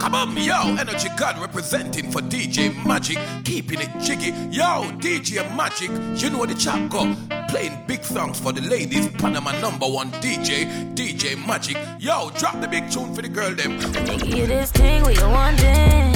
Come on, yo, Energy God representing for DJ Magic, keeping it jiggy. Yo, DJ Magic, you know the chap go. Playing big songs for the ladies, Panama #1 DJ Magic. Yo, drop the big tune for the girl them. You this thing we wanting.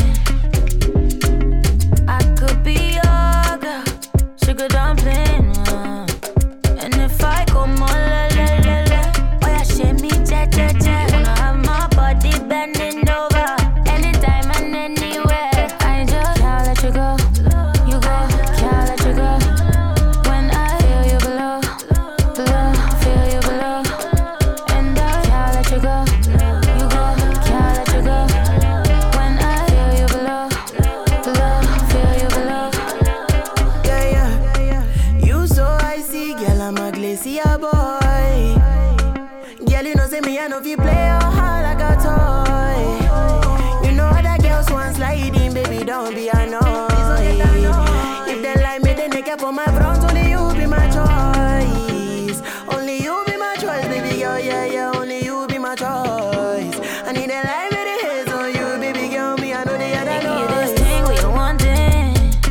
I could be your girl, sugar dumpling. And if I go more la la la la, oh yeah, shake me cha cha cha. Wanna have my body bending over, anytime and anywhere. I just can't let you go, you go, can't let you go. When I feel you below, below, feel you below, and I can't let you go, you go, can't let you go. When I feel you below, below, feel you below. Yeah, yeah. You so icy, girl, I'm a glacier boy. Girl, you know say me, I know if you play your heart like a toy. You know other girls want sliding, baby, don't be annoyed. If they like me, then they care for my front. Only you be my choice. Only you be my choice, baby girl, yeah, yeah. Only you be my choice. I need a life with the hands on you, baby girl, me, I know the other You this noise. thing we wanting.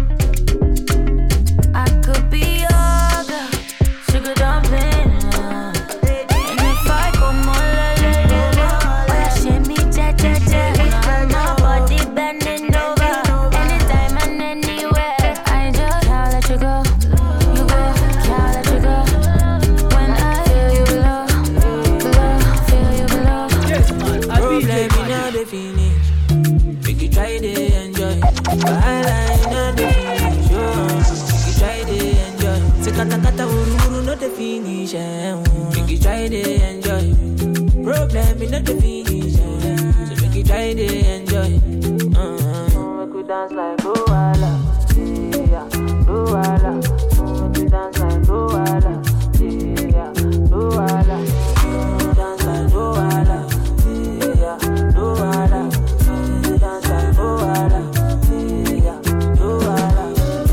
I could be your girl, sugar dumpling. And if I go more la la la la, oh yeah, shake me cha cha cha. Wanna have my body bending over, anytime and anywhere. I just can't let you go, you go, can't let you go. When I feel you below, below, feel you below. Problem in all the finish. Make you try to enjoy. Byline not the finish. Make you try to enjoy. Say kata kata uru uru not the finish. Make you try to enjoy. Problem in all the finish. So make you try to enjoy. Make you dance like Luala. Yeah, Luala. Make you dance like Luala. Yeah, Luala. Dance like Luala. Yeah, Luala. Dance like Luala. Yeah, Luala.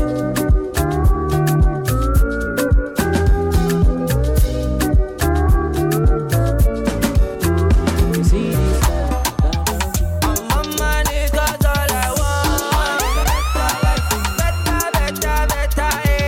You see this? I'm on my knees 'cause all I want better, better, better,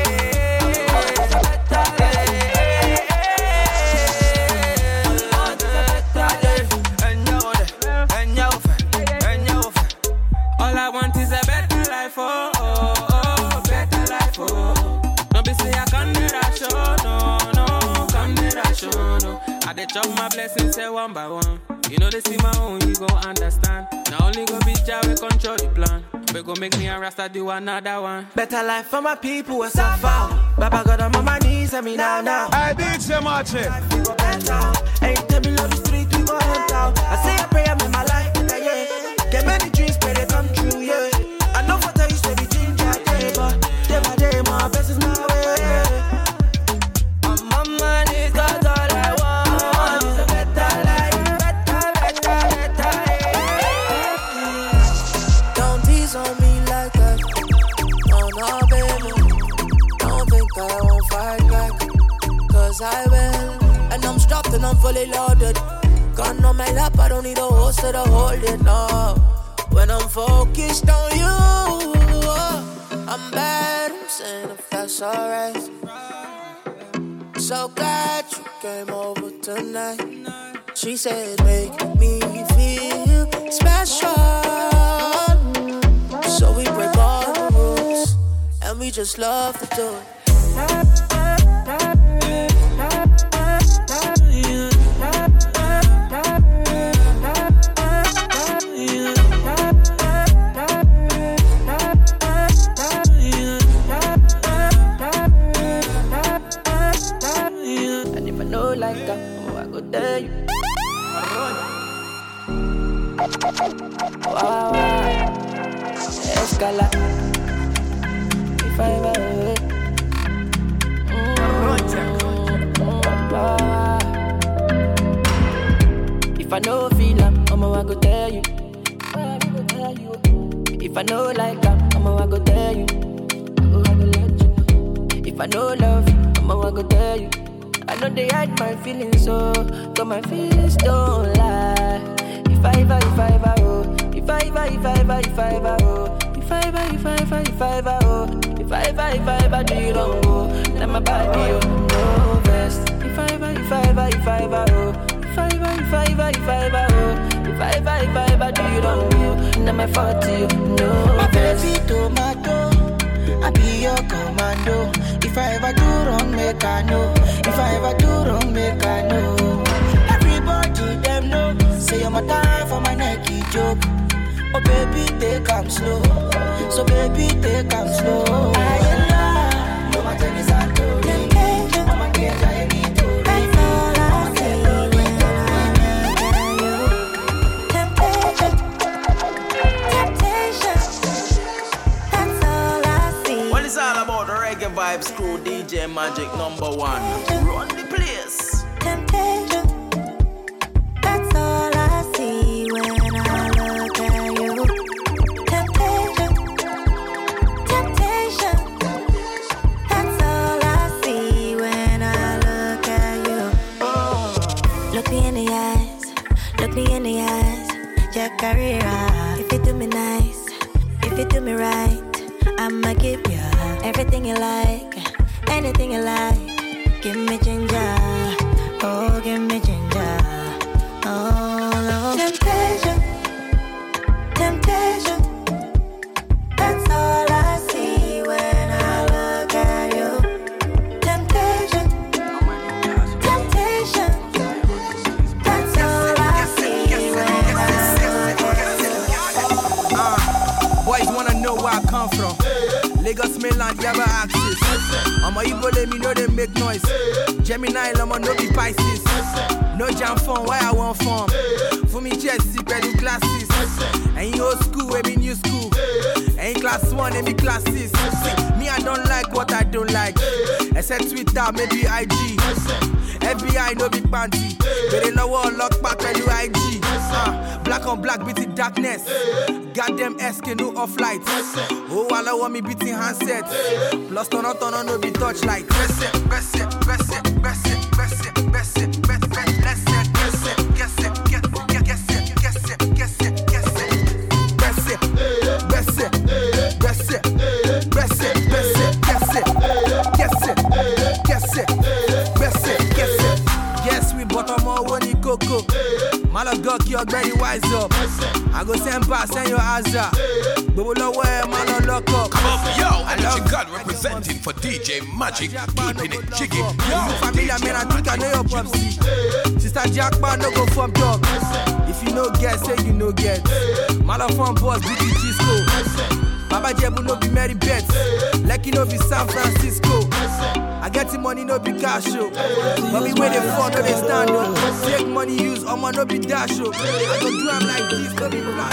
all I want is a better life, oh, oh, oh, better life, oh. Don't be say I can't do that show, no, no, can't do that show, no. I dey chop my blessings, say one by one. You know they see my own, you gon' understand. Now only go be Jah we control the plan. We go make me a Rasta do another one. Better life for my people, what's up, Baba God, I'm on my knees, and me now. I beat you, Magic. We go better. Anytime we love the street, we go hunt out. I say a prayer, make my life better, yeah. Get many dreams, pray they come true, yeah. I know what I used to be ginger, yeah, but day by day, my best is my way. I'm on my knees 'cause all I want is a better life, better, better, better, Don't tease on me like that. No, no, baby. Don't think I won't fight back. 'Cause I will. And I'm strapped and I'm fully loaded. Gun on my lap, I don't need a holster to hold it, no. When I'm focused on you, I'm bad, I'm saying if that's alright. So glad you came over tonight. She said, make me feel special. So we break all the rules, and we just love to do it. And if I know like that, I go tell you. Wow, Escala. If I ever if I know feel I go tell you. If I know like that, I go tell you. I go let you. If I know love you, I go tell you. I know they hide my feelings, so but my feelings don't lie. If I ever do you don't go. Let my body you no best. If I do you don't go. Let my 40 you no my baby tomato, I be your commando. If I ever do wrong, make I know. If I ever do wrong, make I know. Everybody them know. Say you're my time for my necky joke. Oh baby, take 'em slow. So baby, take 'em slow. I love you, my tennis and Temptation, I'm a kid, I need to. That's all I see when I look at you. Temptation, that's all I see. Well, it's all about the reggae vibes crew, DJ Magic #1. Run the place. Temptation, that's all I see when I look at you. Me in the eyes, your career. If you do me nice, if you do me right, I'ma give you everything you like, anything you like. Give me ginger, oh give me ginger, oh no. Temptation, temptation, that's all I see when I look at you. Temptation, temptation. Boys wanna know where I come from. Lagos mainland, Yaba axis. I'm a Igbo, let me know they make noise. Gemini, Lama, no be Pisces. No jam phone, why I want form. For me, Chelsea, better classes. Ain't old school, we be new school. Ain't class 1, ain't be classes. Me, I don't like what I don't like. Except Twitter, maybe IG. FBI, no big panty. But they know what lock back when you IG. Black on black, beating darkness. Goddamn SK, no off lights. Oh, I love me beating handsets. Plus, turn on, no be touch light. Press it, press it, press it, press it, press it, press it, press it, press it, press it, guess it, guess it, guess it, guess it, guess it, guess it. Press it, press it, press it, press it, press it, guess it, guess it, guess it, press it, guess it. Yes, we bought more money cocoa. Malagok, you're very wise up. I go send pass, send your ass up. But we'll know where man on lock up. Come on, yo, Energy God representing for DJ Magic, keeping it jiggy. Yo, familiar man, I think I know your popsy. Sister Jackman, no go from dog. If you no get, say you no get. Malo from boss, beauty Chisco. Baba Jebu no be Mary Beth. Lucky no be San Francisco. I get the money, no be cash show. But me where they fall, no they stand up. Take money, use, I'ma no be dash show. I go do am like this, no be black.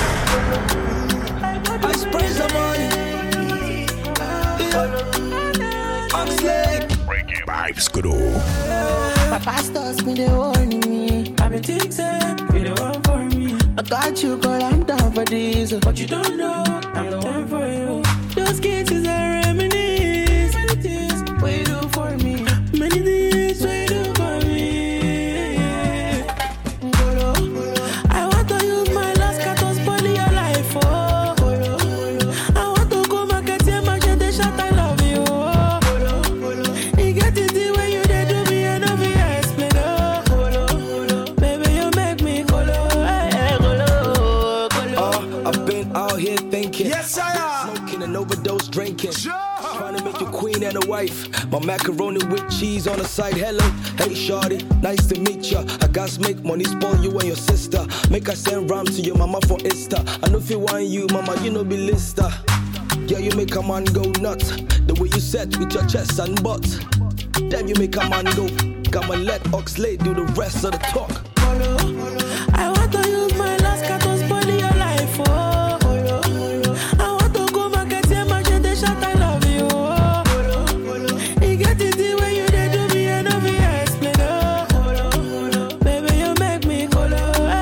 I spray some money. Oxlade. Reggae vibes crew. My pastors been they warning me. I've been thinking, you the one for me. I got you, girl, I'm down for this. But you don't know, I'm the one for you. Those cases are reminisce. Many things, what you do for me. Many things, what you do for me. I want to use my last cat to spoil your life, oh. I want to go market and match the shot, I love you, oh. You get it the way you did do me and over here explain, oh. Baby, you make me colo, I've been out here thinking. Yes, I am. Smoking and overdose drinking. Trying to make you queen and a wife. My macaroni with cheese on the side. Hello, hey shawty, nice to meet ya. I got make money spoil you and your sister. Make I send ram to your mama for Easter. I know if you want you, mama, you know be lister. Yeah, you make a man go nuts. The way you set with your chest and butt. Damn, you make a man go. Come and let Oxlade do the rest of the talk. I want to use my last cat to spoil your life, oh. I want to go market and match the shot, I love you, oh. You get it the way you did do me and over here explain, oh. Baby, you make me colo,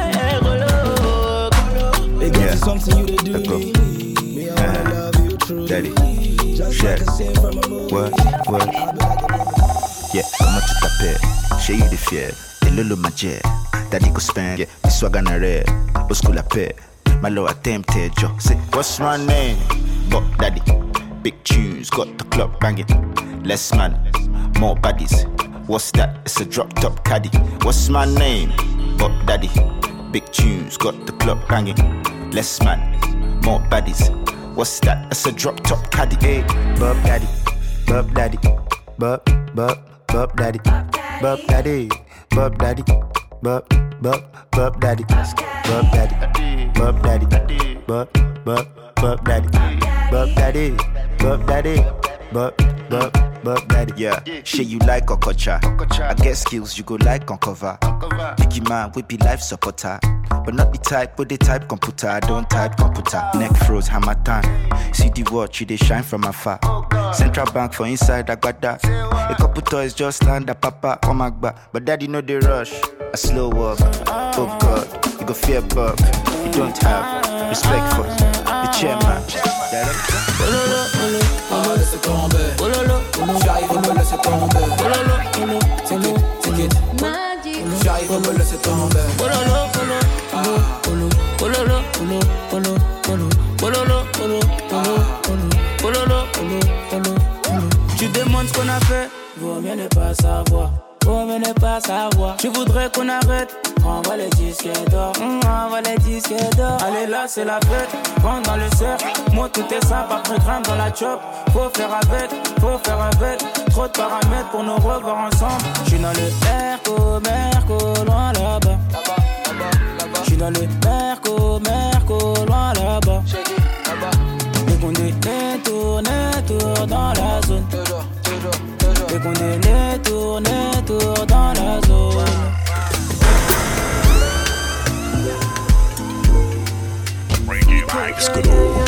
It gets something you to do me. Me, I wanna love you truly. Daddy, Just like a scene from a movie. what? Yeah, comment tu t'appelles? J'ai eu des fiers, t'es le magie. Daddy go spend, yeah, me swag en arrêt. Au school la paix, My little tempted, yo. Say, what's my name? Bob Daddy. Big tunes, got the club banging. Less man, more baddies. What's that? It's a drop top caddy. What's my name? Bob Daddy. Big tunes, got the club banging. Less man, more baddies. What's that? It's a drop top caddy. Hey, Bob Daddy, Bob Daddy, Bob Daddy, Bob Daddy, Bob Daddy, Bob Daddy, Bob Daddy, Bob Daddy, Bob Daddy, Bob Daddy, Bob Daddy, Bob Daddy. Yeah, shit you like Okocha. I get skills you go like uncover. Biggie man, we be life supporter. But not the type, but the type computer. I don't type computer. Neck froze, hammer time. See the watch, you they shine from afar. Central bank for inside, I got that. A couple toys just land a papa, oh my god. But daddy know they rush. A slow walk, oh god. You go fear buck. You don't have respect for the chairman. Laisse tomber. J'arrive à me laisser tomber. Take it. J'arrive à me laisser tomber. Tu demandes ce qu'on a fait, vaut mieux ne pas savoir. Vaut mieux ne pas savoir. Tu voudrais qu'on arrête, envoie les disques d'or. Envoie les disques d'or. Allez là c'est la fête, prends dans le cercle. Moi tout est simple, après grimpe dans la chop. Faut faire avec. Trop de paramètres pour nous revoir ensemble. J'suis dans le Merco, loin là-bas. J'suis dans le Merco, loin là-bas. Dès qu'on est tour dans la zone. Dès qu'on est tour dans la zone. Reggae Mike's good old.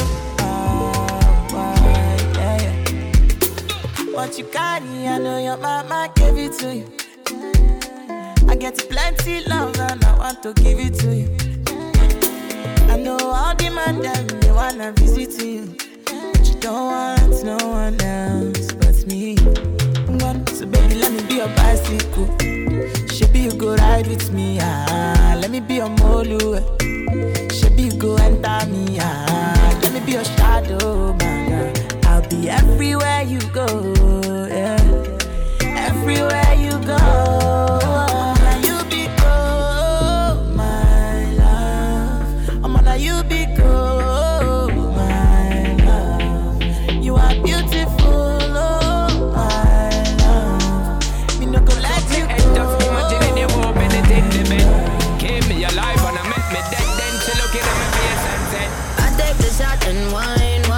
What you got, I know your mama gave it to you. I get plenty love and I want to give it to you. I know all the man them, they wanna visit you. But you don't want no one else but me. So baby, let me be your bicycle. Shaby, you go ride with me, let me be your molu. Shaby, you go enter me, let me be your shadow, my girl. I'll be everywhere you go, yeah. Everywhere you go, and you be gold, my love. I'm gonna you be gold, my love. You are beautiful, oh my love. Me no go let you go. Keep me alive and I make me dead. Then she looking at my face and said, I take the shot and wine.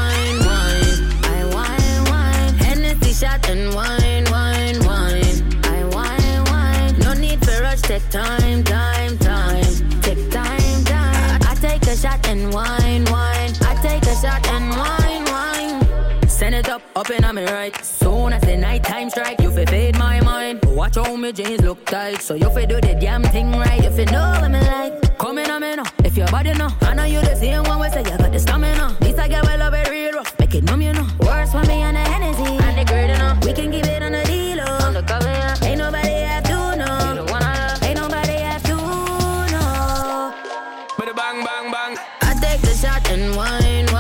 Shot and wine. I wine. No need for rush, take time. Take time. I take a shot and wine. I take a shot and wine. Send it up in on me right. Soon as the night time strike, you fi fade my mind. Watch how my jeans look tight, so you fi do the damn thing right. You fi know what me like. Come in on me now, if your body know. I know you the same one we say you got the stamina. This I get well love it real rough, make it numb you know. Worse for me and the Hennessy and the great enough. We can keep it on the deal, on the cover, yeah. Ain't nobody have to know. You the one I love. Ain't nobody have to know. but a bang. I take the shot and wine.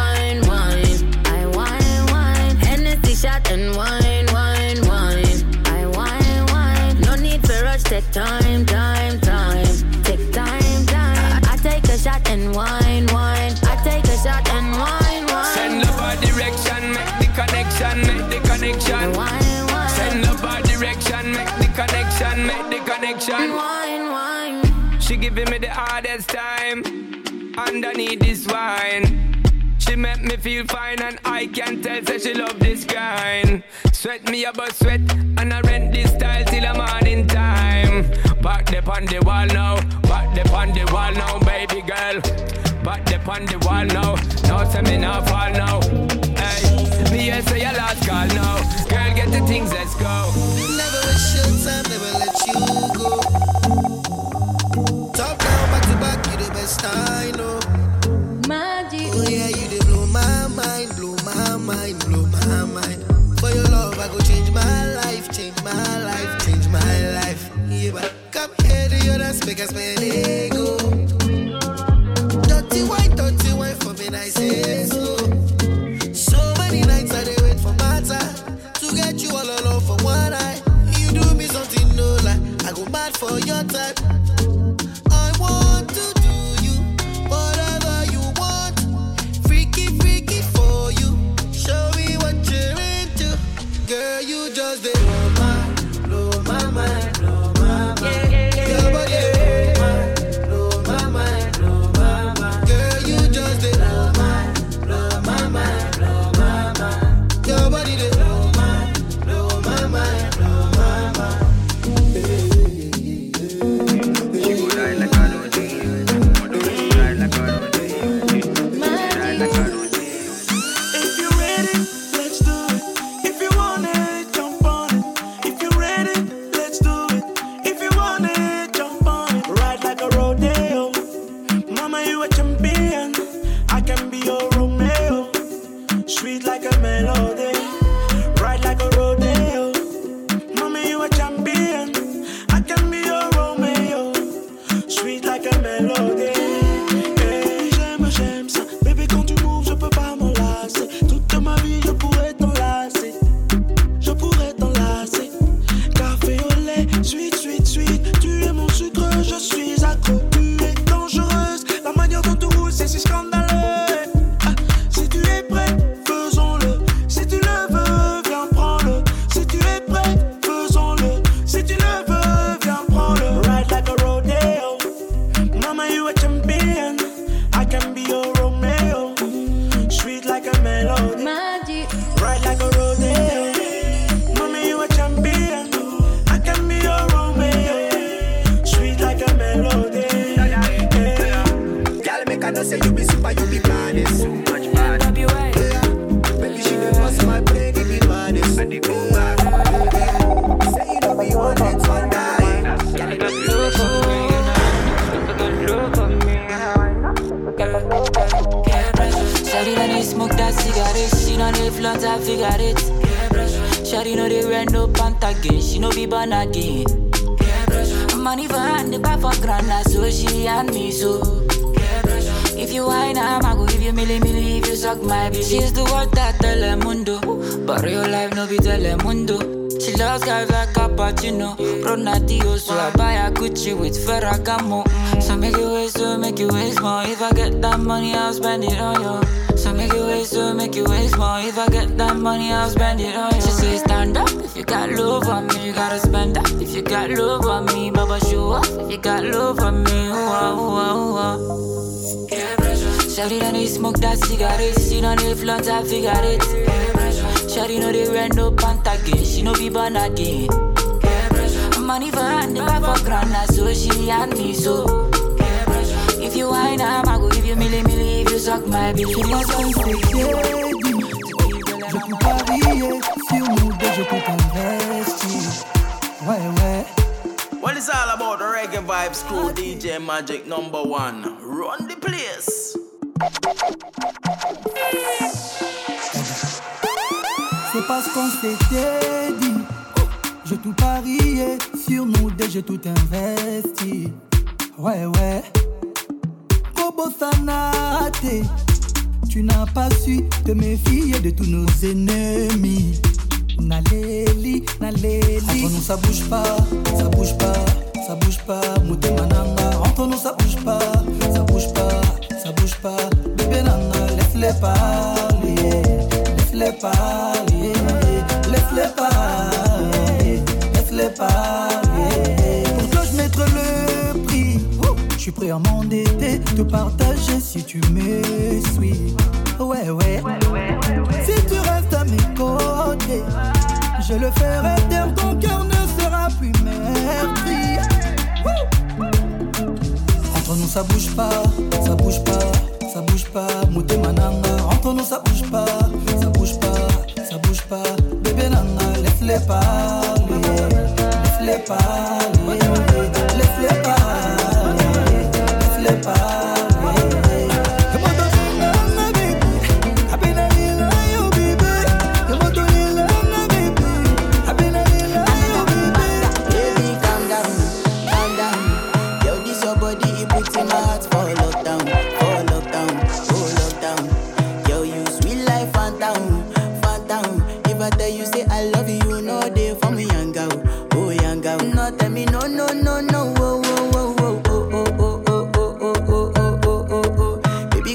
I wine. Hennessy shot and wine. I wine. No need for rush, take time. Take time. I take a shot and wine. I take a shot and wine. Send love our direction, make the connection. Send love our direction, make the connection. Wine. She giving me the hardest time underneath this wine. She make me feel fine and I can tell that she love this kind. Sweat me about sweat and I rent this style till the morning time. Back the on the wall now, baby girl. Back the on the wall now, no say me not fall now. Hey, me here say your last call now. Girl, get the things, let's go. Never waste your time, never let you go. Top down, back to back, you the best I know. Magic. Oh yeah, you did blow my mind. For your love, I go change my life. Yeah, but come here to your dance, make us spend ego. Dirty white, I say so. So many nights I dey wait for my time to get you all alone for one night. You do me something no lie, I go mad for your type. I want to do you whatever you want, freaky freaky for you. Show me what you're into, girl. You just dey blow my mind. Your body blow my mind. Girl, you just dey blow my mind. Your body dey blow my mind. She go die like I don't think you. Die like I don't think you. Die like I don't think you. If you're ready, let's do it. If you want it, jump on it. If you're ready, let's do it. If you want it, jump on it. Ride like a rodeo. Mama, you a champion. I can be your Romeo. Sweet like a melody. Ride like a rodeo. Mama, you a champion. I can be your Romeo. Sweet like a melody. Hey, j'aime ça. Baby, quand tu moves, je peux pas m'en lasser. Toute ma vie, je pourrais t'enlacer. Je pourrais t'enlacer. Café au lait, sweet, sweet, sweet. Tu es mon sucre, je suis accro. Tu es dangereuse. La manière dont tu roules, c'est si scandaleux. Ah, si tu es prêt, faisons-le. Si tu le veux, viens prends-le. Si tu es prêt, faisons-le. Si tu le veux, viens prends-le. Ride like a rodeo. Mama, you a champion. I can be your Romeo. Sweet like a melody. Ride like a rodeo. Mommy, you a champion. I can be your Romeo. Sweet like a melody. Girl, make I know say you be super, you be baddest. So much bad. Baby, she dey bust my brain, you be baddest. And they go back. Say you know me one hit one die. Shawty know they smoke that cigarette. She know they flaunt, I figure it. Shawty know they rent no pant again. She know be born again. Money for hand, the back for grana, so she and me so. If you wine, I go give you milli if you suck my bitch. She's the word that Telemundo, but real life no be Telemundo. She loves guys like cappuccino, Ronaldinho, so I buy a Gucci with Ferragamo. So make you waste more. If I get that money, I'll spend it on you. So make you waste more. If I get that money, I'll spend it on you. She say stand up if you got love on me, you gotta spend up. If you got love on me, Baba show up. If you got love on me, Shawty know they smoke that cigarette. She know they flaunt, I figure it. Shawty know they rent no pant again. She know be born again. Money for hand, the back for grana, so she and me so. If you wine, I go give you milli if you suck my bitch. Je peux parier sur nous deux, je peux t'investir. Ouais. Well, it's all about the reggae vibes crew, DJ Magic #1. Run the place. C'est parce qu'on s'était dit. Je tout parié sur nous deux, je tout investi. Ouais. Kobo Sanate, tu n'as pas su te méfier de tous nos ennemis. Naleli. Entre nous ça bouge pas. Mouté mananga. Entre nous ça bouge pas. Bébé nana, laisse-les parler. Pour toi je mettrai le prix. Je suis prêt à m'endetter, te partager si tu me suis. Ouais. Si tu restes à mes côtés, je le ferai taire, ton cœur ne sera plus merdi. Entre nous ça bouge pas. Mouté mananga. Entre nous ça bouge pas. Bébé nana, laisse-les parler. Yo, this your body, it puts in my heart for lockdown.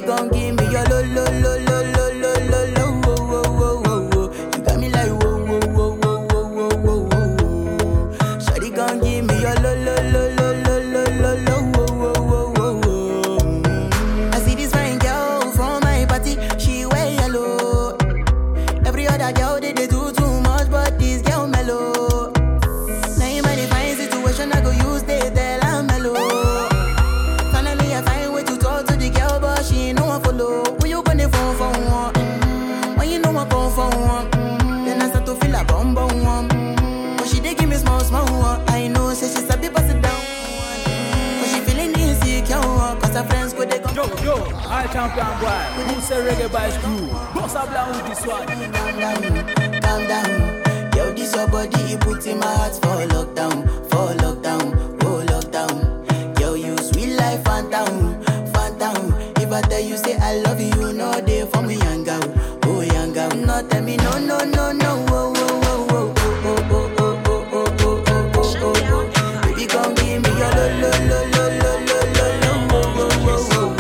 gon' give me your lo lo lo lo lo lo lo lo wo wo wo wo wo. You got me like wo wo wo wo wo wo wo wo. Shawty gon' give me your lo lo lo lo lo lo lo lo wo wo wo wo wo. I see this fine girl from my party, she wear yellow. Every other girl they do too much, but this girl mellow. Now in my fine situation, I go use they tell I'm mellow. Finally I find way to talk to the girl, but she ain't no one follow. When you gonna phone for one? When you know I come for one? Then I start to feel a bum bum one. But she dey give me small small one. I know say she's a bit pass it down. But she feeling insecure, cause her friends go they come. Yo, I champion boy. Who say reggae by crew? Boss up down with this one. Calm down. Yo, this your body, it puts in my heart for lockdown, oh lockdown. Yo, you sweet life, phantom. If I tell you say I love you, you know they for me young girl, oh young girl. No tell me no, oh oh oh oh oh oh oh oh oh oh oh oh. Baby, come give me your lo lo lo lo lo lo lo lo oh oh oh oh.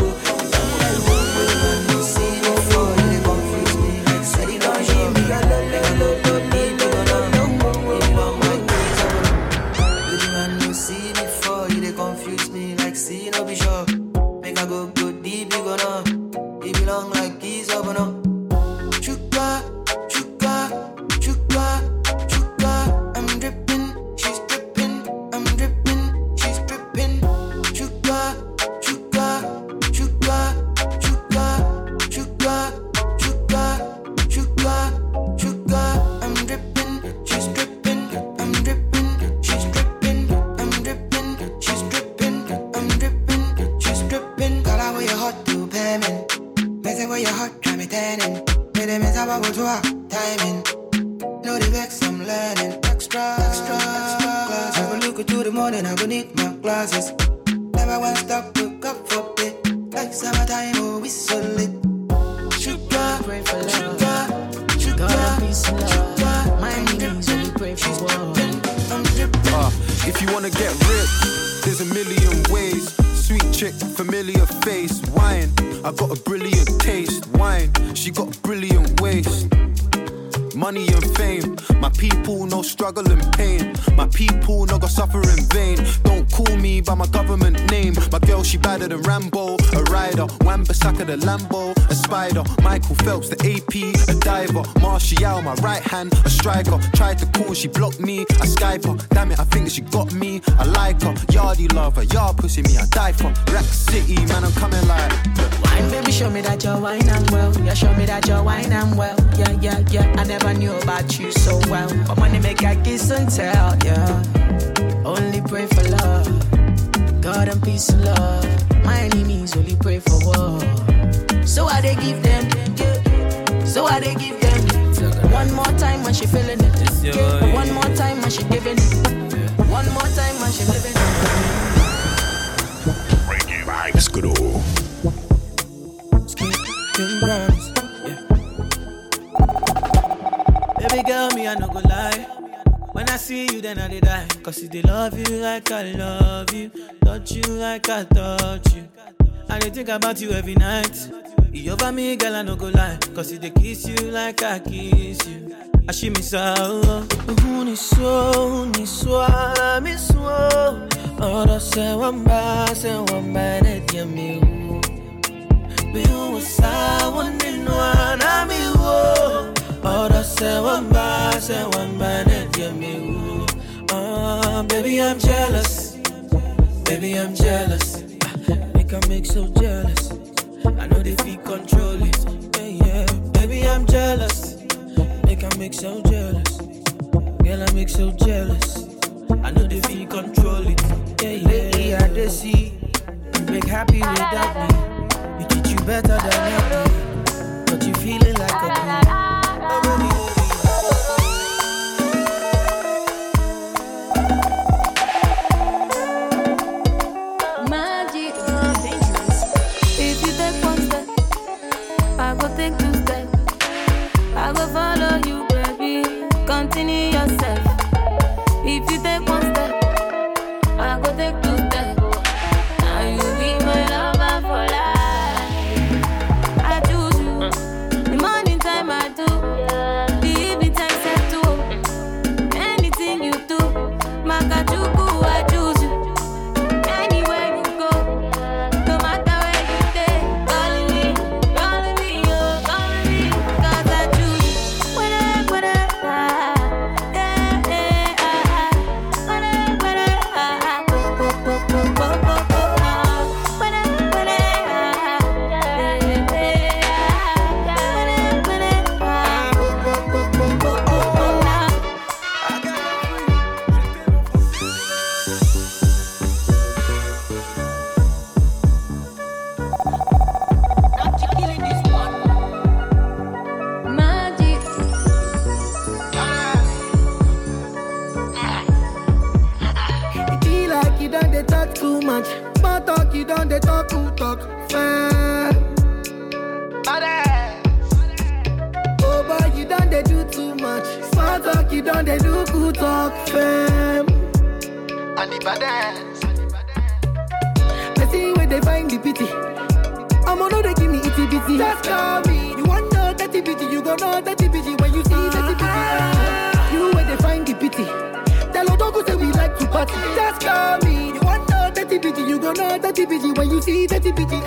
See before you confuse me, say come give me your lo lo lo lo lo lo lo oh. See before you confuse me, like see no be sure. Make I go deep, you gonna it belong like keys up and up. Chuka, I'm dripping, she's dripping, I'm dripping, she's dripping. Chuka, I'm dripping, she's dripping, I'm dripping, she's dripping, I'm dripping, she's dripping, I'm dripping, she's dripping. Call out where you're hot to payment. Messing where you're hot, try me turning. With them is about to timing. No the vex, I'm learning. Extra. I will look to the morning, I will need my glasses. Never want stop, look up for it. Like summertime, oh, we so lit. Sugar, pray for love. God, peace and love. My knees only pray for love. If you wanna get ripped, there's a million ways. Sweet chick, familiar face, wine. I got a brilliant taste, wine. She got a brilliant waist. Money and fame, my people no struggle and pain. My people no go suffer in vain. Don't call me by my government name. My girl she badder than Rambo, a rider. Wan-Bissaka the Lambo, a spider. Michael Phelps the AP, a diver. Martial my right hand, a striker. Tried to call, she blocked me, I Skype her. Damn it, I think she got me, I like her. Yardie lover, yard pussy me, I die for. Rack City, man, I'm coming like. Wine, baby, show me that you're wine and well. Yeah, show me that you're wine and well. Yeah. I never knew about you so well. But money make I kiss and tell, yeah. Only pray for love, God and peace and love. My enemies only pray for war. So I they give them, One more time when she feeling it, One more time when she giving it, One more time when she living it. Let's go. Baby girl, me I no go lie. When I see you, then I dey die. Cause if they love you like I love you, touch you like I touch you, I dey think about you every night. You over me, girl, I no go lie. Cause if they kiss you like I kiss you, I she miss out. Uni so, I miss you. Ora se wamba, net ya mi. Be who sa one na mi wo. Ora se wamba, net ya mi. Baby, I'm jealous. Make I make so jealous. I know they feel control it. Yeah. Baby, I'm jealous. Make I make so jealous. Girl, I make so jealous. I know they feel control it. Yeah. Lately I dey see make happy without me. We treat you better than happy, but you feeling like a queen. Continue yourself. If you take one step, I go take two steps. Now you be my lover for life. Saliba dance. Let's see where they find the pity. I'm on they give me itty bitty. Just call me. You want know that bitty, you gon' know that bitty when you see that bitty. You where they find the pity. Tell Odogu say we like to party. Just call me. You want know that bitty, you gon' know that bitty when you see that bitty.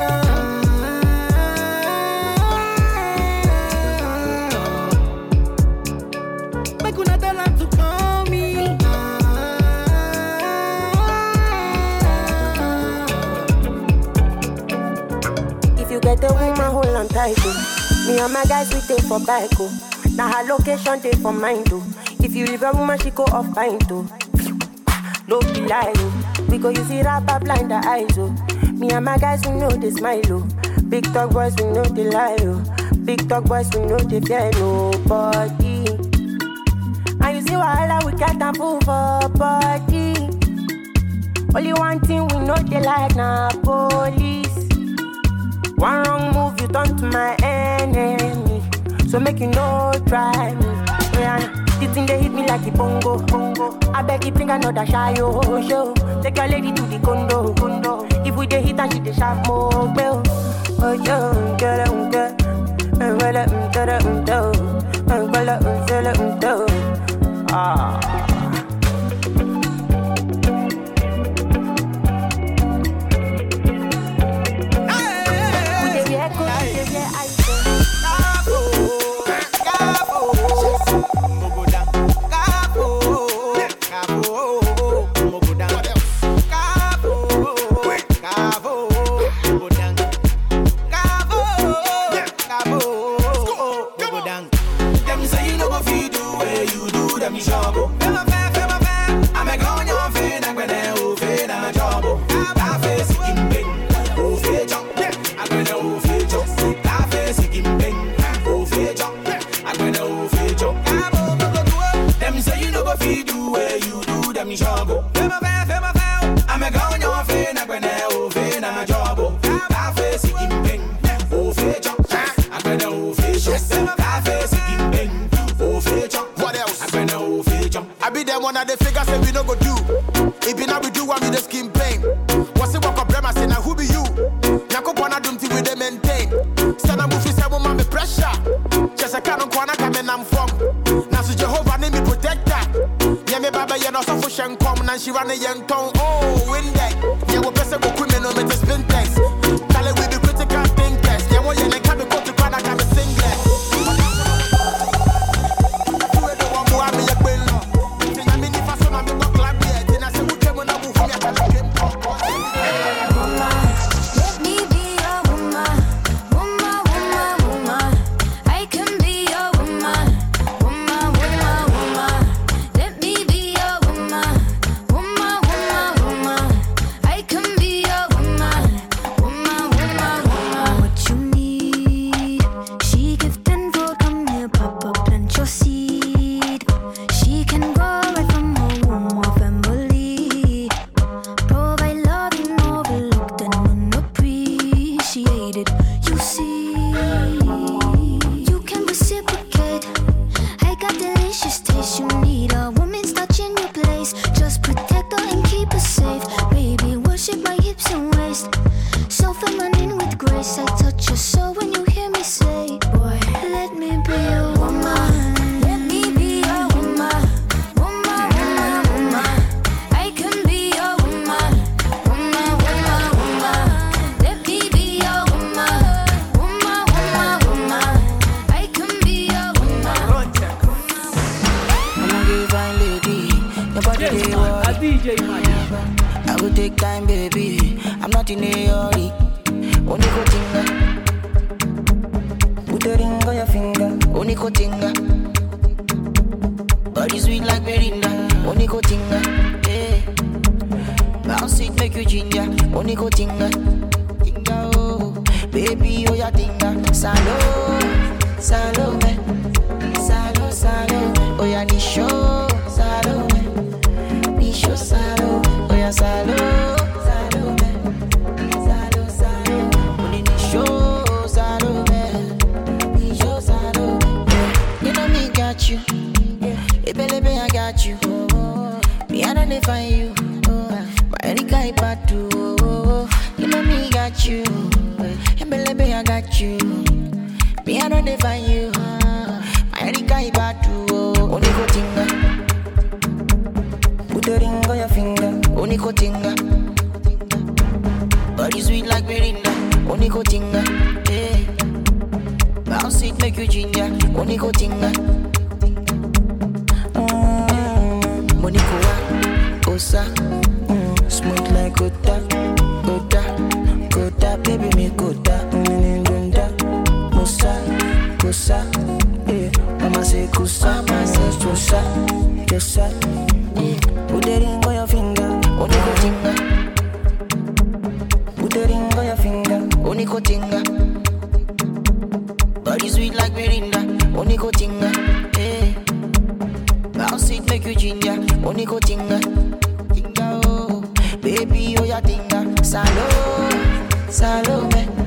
Make una tell her to call me. If you get a woman, hold on tight, oh. Me and my guys, we take for bike, oh. Now her location, take for mine, too. If you leave a woman, she go off fine, too. No be lie, oh. We go use it rapper blind the eyes, oh. Me and my guys, we know they smile, oh. Big talk boys, we know they lie, oh. Big talk boys, we know they fear nobody. And you see wahala, we can't move for body. Only one thing we know they like, now police. One wrong move, you turn to my enemy. So make you no try me. Yeah, this thing they hit me like a bongo. I beg you bring another shy show. Take your lady to the condo. If we dey hit and she dey sharp more bell. Oh yo, get One of the figures say we no go do. If you now we do one with the skin pain. What's it walk up brema say now who be you? Nyako pona dumti with the maintain. Sana mufi say woman me pressure. Just a canon kwana come I'm from. Now so Jehovah name me protector. Yeah me baba ye no so for shen come na she run a young tongue. Oh win that. Yeah we person go criminal no me to spin text. Tell it we be critical thinkers. Yeah we ye can be go to kwana come singlet. you. Me, I don't define you. make you ginger. Oniko tinga. Moniko wa osa. Smooth like Gota, Gota, Gota, baby me Gota. Gunda, Musa, Kusa. Mama say Kusa, mama say Kusa, Kusa. Put the ring on your finger, Oniko tinga. Put the ring on your finger, Oniko tinga. Body sweet like Mirinda, Oniko tinga. Hey, I'll sit make you ginger, Oniko tinga. Tinga oh, baby oh ya tinga. Salo, Salome.